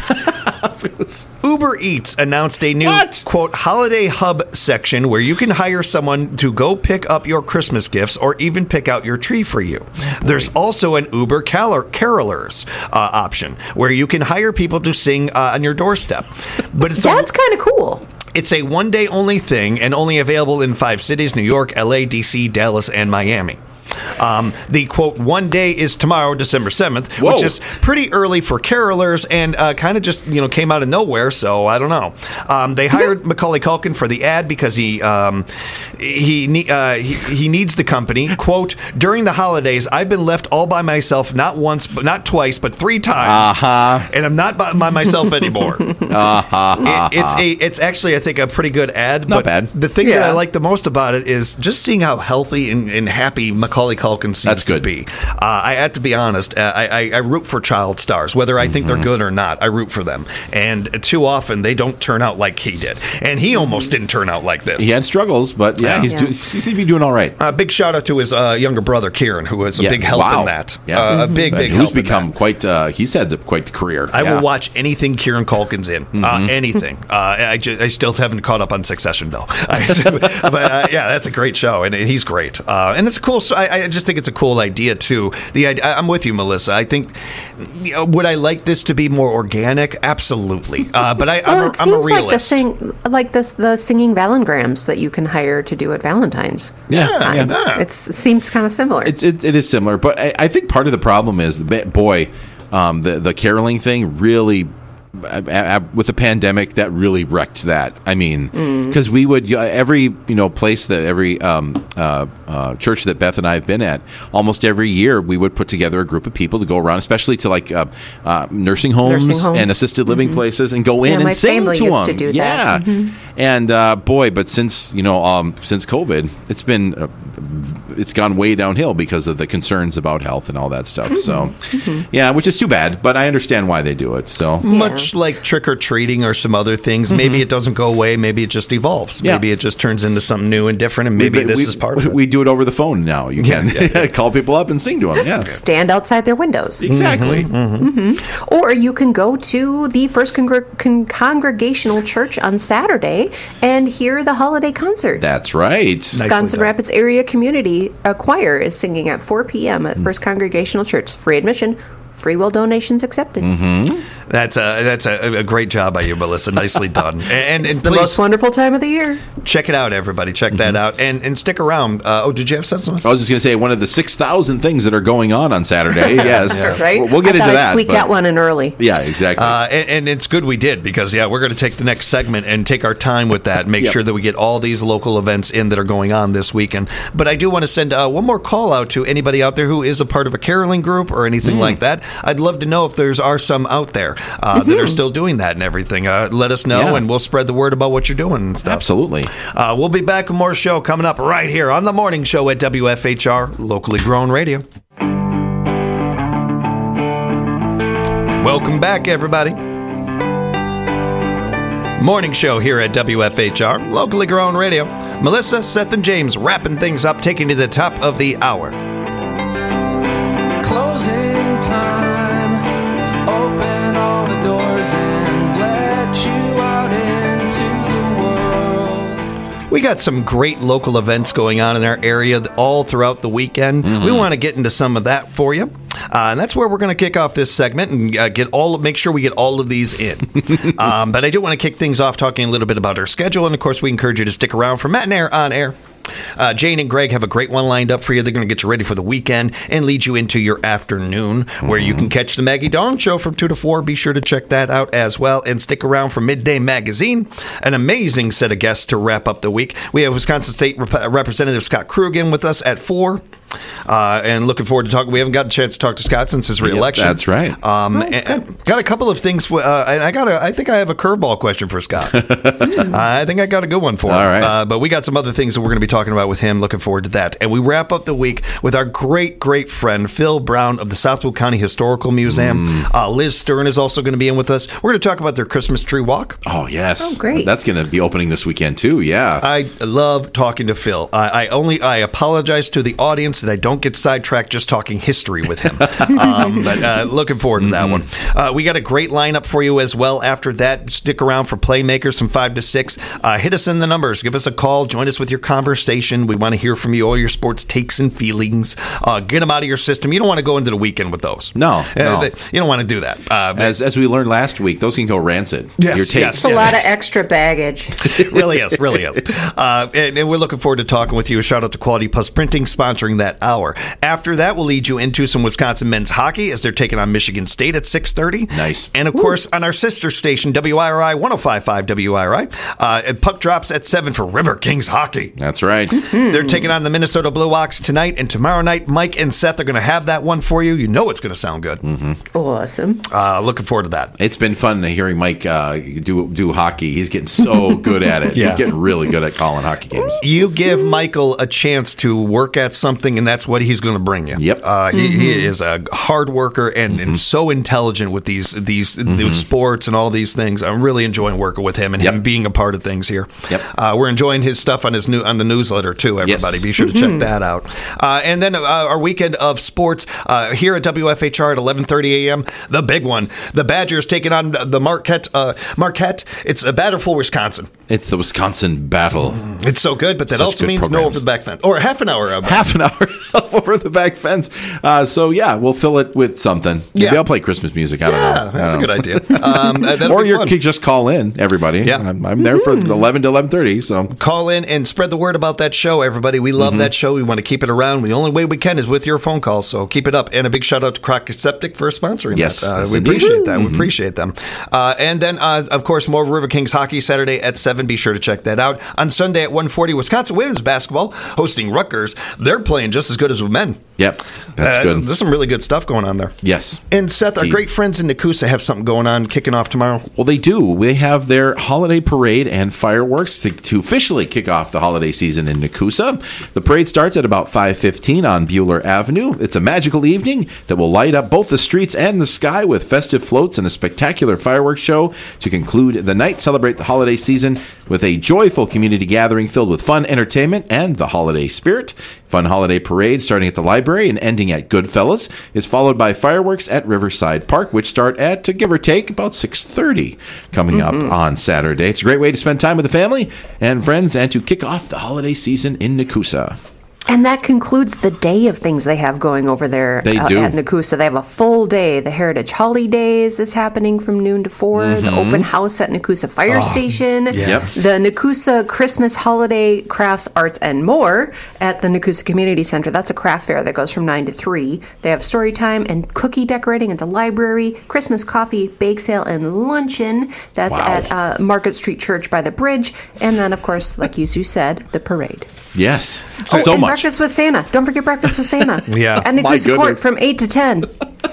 Uber Eats announced a new, What? quote, holiday hub section where you can hire someone to go pick up your Christmas gifts or even pick out your tree for you. There's also an Uber Carol- Carolers uh, option where you can hire people to sing uh, on your doorstep. But it's a- That's kind of cool. it's a one-day only thing and only available in five cities, New York, L A, D C, Dallas, and Miami. Um, the quote, one day is tomorrow, December seventh, Whoa. which is pretty early for carolers and uh, kind of just, you know, came out of nowhere. So I don't know. Um, they hired Macaulay Culkin for the ad because he um, he, ne- uh, he he needs the company. Quote, during the holidays, I've been left all by myself, not once, but not twice, but three times. Uh-huh. And I'm not by, by myself anymore. Uh-huh. It, it's a, it's actually, I think, a pretty good ad. Not but bad. The thing that Yeah. I like the most about it is just seeing how healthy and, and happy Macaulay Culkin seems That's to good. be. Uh, I have to be honest. Uh, I, I, I root for child stars, whether I think Mm-hmm. they're good or not. I root for them, and too often they don't turn out like he did, and he almost didn't turn out like this. He had struggles, but yeah, Yeah. he's Yeah. Do, he seems to be doing all right. Uh, big shout out to his uh, younger brother Kieran, who was a Yeah. big help Wow. in that. Yeah. Uh, a big, And big who's help in become that. quite. Uh, he's had quite the career. I Yeah. will watch anything Kieran Culkin's in. Mm-hmm. Uh, anything. Uh, I, ju- I still haven't caught up on Succession, though. but uh, yeah, that's a great show, and he's great. Uh, and it's a cool. I, I just think it's a cool idea too. The idea, I'm with you, Melissa. I think. You know, would I like this to be more organic? Absolutely. Uh, but I, I'm, Well, a, it I'm a seems like the realist. sing, like this, the singing Valengrams that you can hire to do at Valentine's. Yeah, time. yeah. It's, it seems kind of similar. It's it, it is similar, but I, I think part of the problem is, boy, um, the the caroling thing really. Uh, uh, with the pandemic, that really wrecked that. I mean, because Mm. we would uh, every you know place that every um, uh, uh, church that Beth and I have been at, almost every year we would put together a group of people to go around, especially to like uh, uh, nursing, homes Nursing homes. and assisted living places, and go in Yeah, and my sing family to used them. to do yeah, that. Mm-hmm. and uh, boy, but since you know um, since COVID, it's been uh, it's gone way downhill because of the concerns about health and all that stuff. So, Mm-hmm. yeah, which is too bad, but I understand why they do it. So. Much like trick or treating or some other things, maybe it doesn't go away. Maybe it just evolves. Mm-hmm. Yeah. Maybe it just turns into something new and different. And maybe We- this we- is part of it. We do it over the phone now. You can Yeah, call people up and sing to them. Yeah, Stand outside their windows. exactly. Mm-hmm. Or you can go to the First Congre- Con- Congregational Church on Saturday and hear the holiday concert. That's right. Wisconsin done. Rapids Area Community uh, Choir is singing at four p.m. Mm. at First Congregational Church. Free admission, free will donations accepted. Mm-hmm. That's a that's a, a great job by you, Melissa. Nicely done. And, and, It's and the please most wonderful time of the year. check it out, everybody. Check that out, and and stick around. Uh, oh, did you have something? I was just going to say one of the six thousand things that are going on on Saturday. Yes, Right? We'll, we'll get I into thought I'd that. Squeak but- that one in early. Yeah, exactly. Uh, and, and it's good we did because yeah, we're going to take the next segment and take our time with that. And make Yep. sure that we get all these local events in that are going on this weekend. But I do want to send uh, one more call out to anybody out there who is a part of a caroling group or anything Mm. like that. I'd love to know if there's are some out there uh, that are still doing that and everything. Uh, let us know, Yeah. and we'll spread the word about what you're doing and stuff. Absolutely. Uh, we'll be back with more show coming up right here on the morning show at W F H R, locally grown radio. Welcome back, everybody. Morning show here at W F H R, locally grown radio. Melissa, Seth, and James wrapping things up, taking you to the top of the hour. Closing time. Open all the doors and let you out into the world. We got some great local events going on in our area all throughout the weekend. We want to get into some of that for you. Uh, and that's where we're going to kick off this segment and uh, get all make sure we get all of these in. um, but I do want to kick things off talking a little bit about our schedule. And, of course, we encourage you to stick around for Matt and Air on air. Uh, Jane and Greg have a great one lined up for you. They're going to get you ready for the weekend and lead you into your afternoon, where you can catch the Maggie Dawn Show from two to four. Be sure to check that out as well. And stick around for Midday Magazine, an amazing set of guests to wrap up the week. We have Wisconsin State Rep- Representative Scott Krugen with us at four. Uh, and looking forward to talking. We haven't got a chance to talk to Scott since his reelection. that's right. Um, and- and got a couple of things. For, uh, and I got. A, I think I have a curveball question for Scott. uh, I think I got a good one for him. All right. Uh, but we got some other things that we're going to be talking about with him. Looking forward to that. And we wrap up the week with our great, great friend Phil Brown of the Southwood County Historical Museum. Mm. Uh, Liz Stern is also going to be in with us. We're going to talk about their Christmas tree walk. Oh, yes. Oh, great. That's going to be opening this weekend, too. Yeah. I love talking to Phil. I, I only I apologize to the audience that I don't get sidetracked just talking history with him. um, but uh, looking forward to that one. Uh, we got a great lineup for you as well. After that, stick around for Playmakers from five to six. Uh, hit us in the numbers. Give us a call. Join us with your conversation. We want to hear from you, all your sports takes and feelings. Uh, get them out of your system. You don't want to go into the weekend with those. No, Uh, no. they- you don't want to do that. Uh, As as we learned last week, those can go rancid. Yes, Your takes. yes. It's a lot of extra baggage. It really is, really is. Uh, and, and we're looking forward to talking with you. A shout out to Quality Plus Printing sponsoring that that hour. After that, we'll lead you into some Wisconsin men's hockey as they're taking on Michigan State at six thirty. Nice. And, of course, on our sister station, W I R I one oh five point five W I R I, uh, puck drops at seven for River Kings hockey. That's right. They're taking on the Minnesota Blue Ox tonight, and tomorrow night, Mike and Seth are going to have that one for you. You know it's going to sound good. Mm-hmm. Awesome. Uh, looking forward to that. It's been fun hearing Mike uh, do do hockey. He's getting so good at it. Yeah. He's getting really good at calling hockey games. You give Michael a chance to work at something, and that's what he's going to bring you. Yep. Uh, he, he is a hard worker and, mm-hmm. and so intelligent with these these, mm-hmm. these sports and all these things. I'm really enjoying working with him and yep. him being a part of things here. Yep. Uh, we're enjoying his stuff on his new on the newsletter too. Everybody, yes. be sure to check that out. Uh, and then uh, our weekend of sports uh, here at W F H R at eleven thirty a.m. The big one, the Badgers taking on the Marquette. Uh, Marquette. It's a battle for Wisconsin. It's the Wisconsin battle. It's so good, but that Such also good means programs. no over the back fence or half an hour of half an hour over the back fence. Uh, so yeah, we'll fill it with something. Maybe Yeah. I'll play Christmas music. I don't Yeah, know. I that's a don't good know. idea. Um, uh, that'll Or be you fun. could just call in, everybody. Yeah. I'm, I'm there for eleven to eleven thirty. So Call in and spread the word about that show, everybody. We love Mm-hmm. that show. We want to keep it around. The only way we can is with your phone calls, so keep it up. And a big shout out to Crockett Septic for sponsoring Yes, that. Uh, yes, we indeed. appreciate that. Mm-hmm. We appreciate them. Uh, and then, uh, of course, more River Kings hockey Saturday at seven. Be sure to check that out. On Sunday at one forty, Wisconsin women's basketball hosting Rutgers. They're playing just as good as men. yep, that's Uh, good. There's some really good stuff going on there. Yes. And Seth, our Indeed. great friends in Nakusa have something going on kicking off tomorrow. Well, they do. They have their holiday parade and fireworks to, to officially kick off the holiday season in Nakusa. The parade starts at about five fifteen on Bueller Avenue. It's a magical evening that will light up both the streets and the sky with festive floats and a spectacular fireworks show to conclude the night. Celebrate the holiday season with a joyful community gathering filled with fun, entertainment, and the holiday spirit. Fun holiday parade starting at the library and ending at Goodfellas is followed by fireworks at Riverside Park, which start at, to give or take, about six thirty coming Mm-hmm. up on Saturday. It's a great way to spend time with the family and friends and to kick off the holiday season in Nakusa. And that concludes the day of things they have going over there They uh, do. at Nakusa. They have a full day. The Heritage Holidays is happening from noon to four. Mm-hmm. The open house at Nakusa Fire Station. Yep. The Nakusa Christmas Holiday Crafts, Arts, and More at the Nakusa Community Center. That's a craft fair that goes from nine to three. They have story time and cookie decorating at the library, Christmas coffee, bake sale, and luncheon. That's Wow. at uh, Market Street Church by the bridge. And then, of course, like you said, the parade. Yes. Oh, so and much. breakfast with Santa. Don't forget breakfast with Santa. Yeah. At My Nakusa Court goodness. from eight to ten.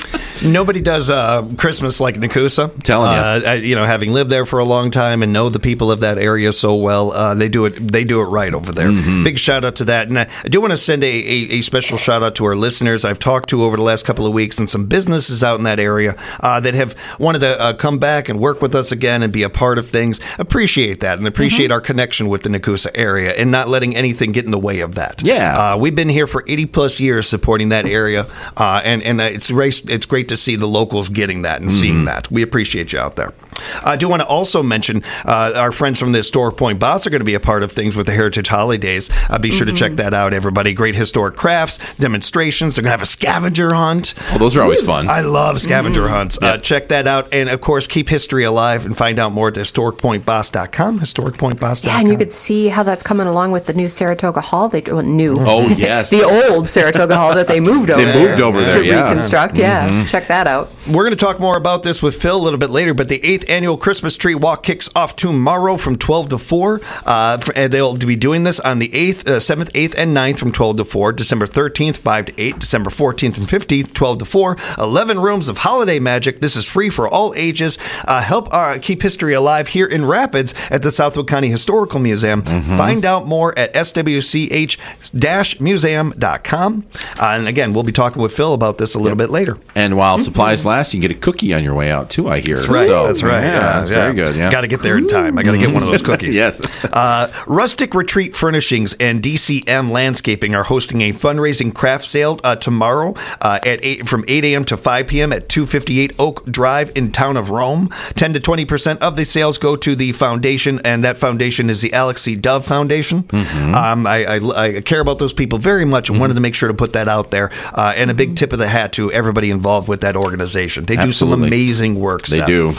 Nobody does uh, Christmas like Nakusa. Telling ya. uh, I, you know, having lived there for a long time and know the people of that area so well, uh, they do it. They do it right over there. Mm-hmm. Big shout out to that, and I, I do want to send a, a, a special shout out to our listeners. I've talked to over the last couple of weeks, and some businesses out in that area uh, that have wanted to uh, come back and work with us again and be a part of things. Appreciate that, and appreciate Mm-hmm. our connection with the Nakusa area, and not letting anything get in the way of that. Yeah. uh, we've been here for eighty plus years supporting that area, uh, and and it's race, it's great to see the locals getting that and seeing that. We appreciate you out there. I do want to also mention uh, our friends from the Historic Point Boss are going to be a part of things with the Heritage Holidays. Uh, be sure to check that out, everybody. Great historic crafts, demonstrations. They're going to have a scavenger hunt. Oh, those are always fun. I love scavenger hunts. Uh, Yep. check that out. And, of course, keep history alive and find out more at historic point boss dot com. historic point boss dot com. Yeah, and you could see how that's coming along with the new Saratoga Hall. They well, new. Oh, yes. The old Saratoga Hall that they moved over. They moved over there, to yeah. reconstruct. Yeah, check that out. We're going to talk more about this with Phil a little bit later, but the eighth annual Christmas Tree Walk kicks off tomorrow from twelve to four. Uh, for- and they'll be doing this on the eighth, uh, seventh, eighth, and ninth from twelve to four. December thirteenth, five to eight. December fourteenth and fifteenth, twelve to four. eleven rooms of holiday magic. This is free for all ages. Uh, help uh, keep history alive here in Rapids at the Southwood County Historical Museum. Find out more at s w c h dash museum dot com. Uh, and again, we'll be talking with Phil about this a little bit later. And while supplies last, you can get a cookie on your way out, too, I hear. That's right. So, That's right. Yeah, that's very good. Yeah. Got to get there in time. I got to get one of those cookies. Yes. Uh, Rustic Retreat Furnishings and D C M Landscaping are hosting a fundraising craft sale uh, tomorrow uh, at eight, from eight a.m. to five p.m. at two fifty-eight Oak Drive in town of Rome. ten to twenty percent of the sales go to the foundation, and that foundation is the Alex C. Dove Foundation. Mm-hmm. Um, I, I, I care about those people very much and Mm-hmm. wanted to make sure to put that out there. Uh, and a big tip of the hat to everybody involved with that organization. They do some Absolutely. amazing work. They Seth. do. Did want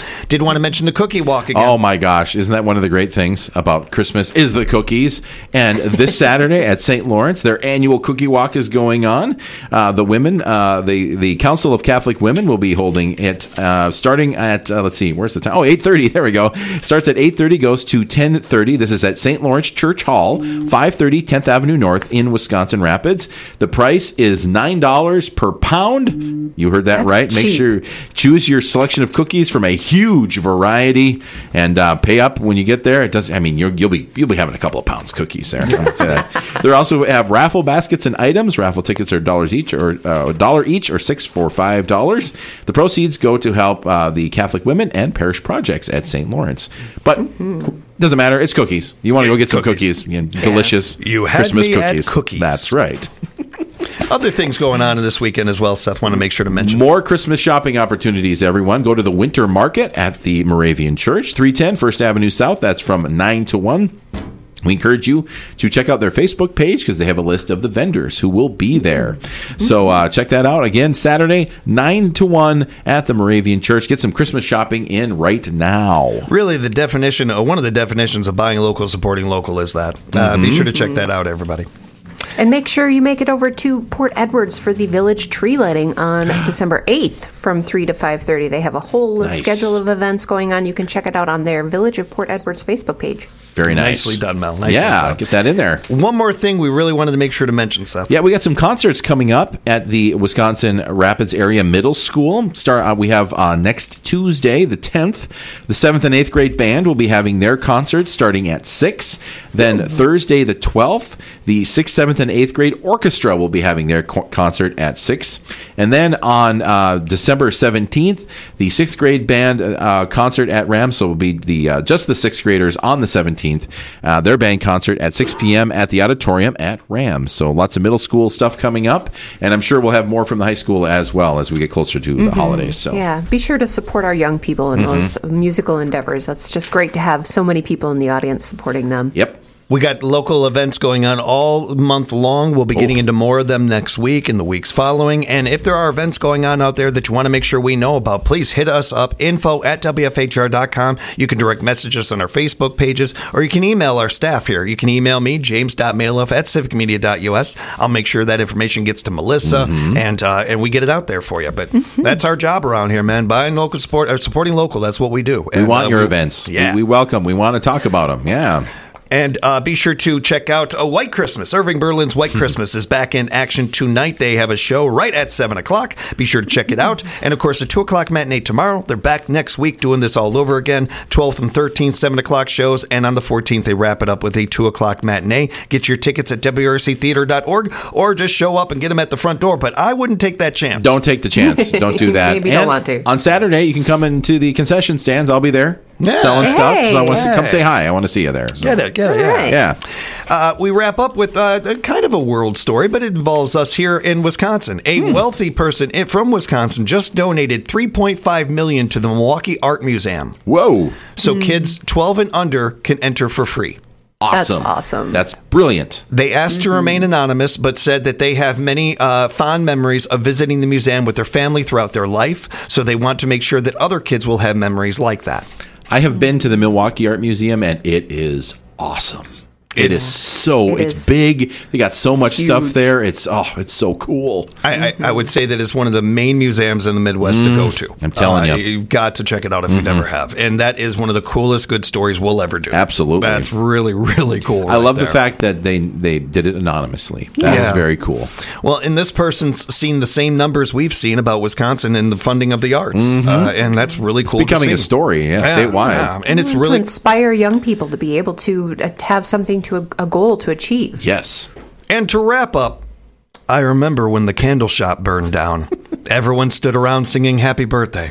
want to mention the cookie walk again. Oh my gosh, isn't that one of the great things about Christmas is the cookies? And this Saturday at Saint Lawrence, their annual cookie walk is going on. Uh, the women, uh, the, the Council of Catholic Women will be holding it uh, starting at, uh, let's see, where's the time? Oh, eight thirty, there we go. Starts at eight thirty, goes to ten thirty. This is at Saint Lawrence Church Hall, five thirty tenth Avenue North in Wisconsin Rapids. The price is nine dollars per pound. You heard that That's right. Make cheap. sure choose your selection of cookies from a huge variety and uh, pay up when you get there. It does. I mean, you'll, you'll be you'll be having a couple of pounds of cookies there. I would say that. They also have raffle baskets and items. Raffle tickets are dollars each, or uh, a dollar each, or six for five dollars. The proceeds go to help uh, the Catholic women and parish projects at Saint Lawrence. But Mm-hmm. doesn't matter. It's cookies. You want to go get some Cookies. cookies? Again, delicious You had Christmas me at cookies. cookies. That's right. Other things going on this weekend as well, Seth. Want to make sure to mention. More Christmas shopping opportunities, everyone. Go to the Winter Market at the Moravian Church, three ten First Avenue South. That's from nine to one. We encourage you to check out their Facebook page because they have a list of the vendors who will be there. So uh, check that out. Again, Saturday, nine to one at the Moravian Church. Get some Christmas shopping in right now. Really, the definition, uh, one of the definitions of buying local, supporting local is that. Uh, Mm-hmm. Be sure to check that out, everybody. And make sure you make it over to Port Edwards for the village tree lighting on December eighth from three to five thirty. They have a whole Nice. schedule of events going on. You can check it out on their Village of Port Edwards Facebook page. Very nice. Nicely done, Mel. Nicely yeah, done. get that in there. One more thing we really wanted to make sure to mention, Seth. Yeah, we got some concerts coming up at the Wisconsin Rapids Area Middle School. Start. Uh, we have uh, next Tuesday, the tenth, the seventh and eighth grade band will be having their concert starting at six. Then Thursday, the twelfth, the sixth, seventh, and eighth grade orchestra will be having their co- concert at six. And then on uh, December seventeenth, the sixth grade band uh, concert at Rams. So will be the uh, just the sixth graders on the seventeenth. Uh, their band concert at six p.m. at the auditorium at Rams. So lots of middle school stuff coming up, and I'm sure we'll have more from the high school as well as we get closer to the holidays. So Yeah, be sure to support our young people in Mm-hmm. those musical endeavors. That's just great to have so many people in the audience supporting them. Yep. We got local events going on all month long. We'll be getting into more of them next week and the weeks following. And if there are events going on out there that you want to make sure we know about, please hit us up, info at W F H R dot com. You can direct message us on our Facebook pages, or you can email our staff here. You can email me, james dot mailoff at civic media dot u s. I'll make sure that information gets to Melissa, and uh, and we get it out there for you. But that's our job around here, man. Buying local support, or supporting local, that's what we do. We And, want uh, your we- events. Yeah. We, we welcome. We want to talk about them. Yeah. And uh, be sure to check out uh, White Christmas. Irving Berlin's White Christmas is back in action tonight. They have a show right at seven o'clock. Be sure to check it out. And, of course, a two o'clock matinee tomorrow. They're back next week doing this all over again. twelfth and thirteenth, seven o'clock shows. And on the fourteenth, they wrap it up with a two o'clock matinee. Get your tickets at W R C theater dot org or just show up and get them at the front door. But I wouldn't take that chance. Don't take the chance. Don't do that. Maybe you don't And want to. On Saturday, you can come into the concession stands. I'll be there Yeah. selling stuff. Hey. So I want to Hey. come say hi. I want to see you there. So. Get it, get it, yeah. Right. Yeah. Uh, we wrap up with uh, a kind of a world story, but it involves us here in Wisconsin. A wealthy person in- from Wisconsin just donated three point five million dollars to the Milwaukee Art Museum, Whoa. so kids twelve and under can enter for free. That's Awesome. awesome. That's brilliant. They asked to remain anonymous, but said that they have many uh, fond memories of visiting the museum with their family throughout their life, so they want to make sure that other kids will have memories like that. I have been to the Milwaukee Art Museum, and it is awesome. It is so, It it's is. big. They got so much stuff huge. there. It's, oh, it's so cool. I, I, I would say that it's one of the main museums in the Midwest to go to. I'm telling Uh, you. You've got to check it out if you never have. And that is one of the coolest good stories we'll ever do. Absolutely. That's really, really cool. I right love the there. fact that they, they did it anonymously. That Yeah. is very cool. Well, and this person's seen the same numbers we've seen about Wisconsin and the funding of the arts. Uh, and that's really cool. Becoming to a see. story, yeah, statewide. yeah. And it's to really inspire young people to be able to uh, have something to a, a goal to achieve. Yes. And to wrap up, I remember when the candle shop burned down. Everyone stood around singing happy birthday.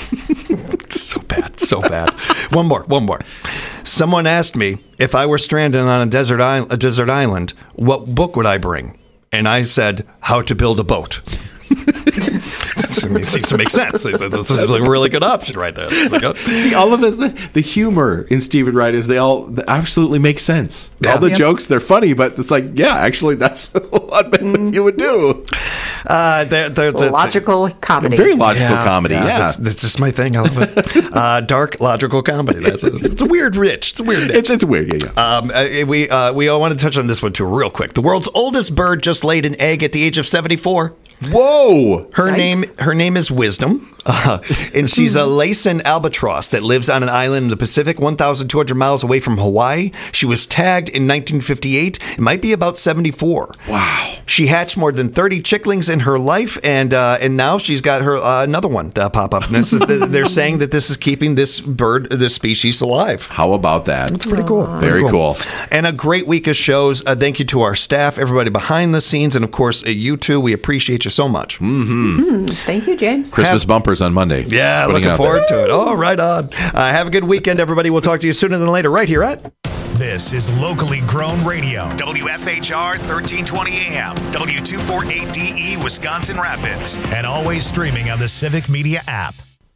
It's so bad, so bad. One more, one more. Someone asked me if I were stranded on a desert, island, a desert island, what book would I bring? And I said, How to Build a Boat. It seems to make sense. This is a really good option right there. Like, oh, See, all of it, the, the humor in Stephen Wright is they all they absolutely make sense. Yeah. All the Yeah. jokes, they're funny, but it's like, yeah, actually, that's what you would do. Uh, they're, they're, they're, Logical comedy. Very logical comedy. Yeah. That's, that's just my thing. I love it. uh, dark, logical comedy. That's a, it's a weird rich. It's a weird niche. It's, it's weird. Yeah, yeah. Um, uh, we uh, we all want to touch on this one too, real quick. The world's oldest bird just laid an egg at the age of seventy-four. Whoa! Her Nice. name her name is Wisdom, uh, and she's a Laysan albatross that lives on an island in the Pacific, one thousand two hundred miles away from Hawaii. She was tagged in nineteen fifty-eight. It might be about seventy-four. Wow. She hatched more than thirty chicklings in her life, and uh, and now she's got her uh, another one to pop up. And this is they're saying that this is keeping this bird, this species, alive. How about that? It's pretty cool. Very Pretty cool. And a great week of shows. Uh, thank you to our staff, everybody behind the scenes, and of course uh, you too. We appreciate you so much. Mm, thank you, James. Christmas Have- bumpers on Monday. Yeah, Just putting it looking out forward there. to it. Oh, right on. Uh, have a good weekend, everybody. We'll talk to you sooner than later, right here at. This is locally grown radio. W F H R thirteen twenty A M, W two forty-eight D E, Wisconsin Rapids. And always streaming on the Civic Media app.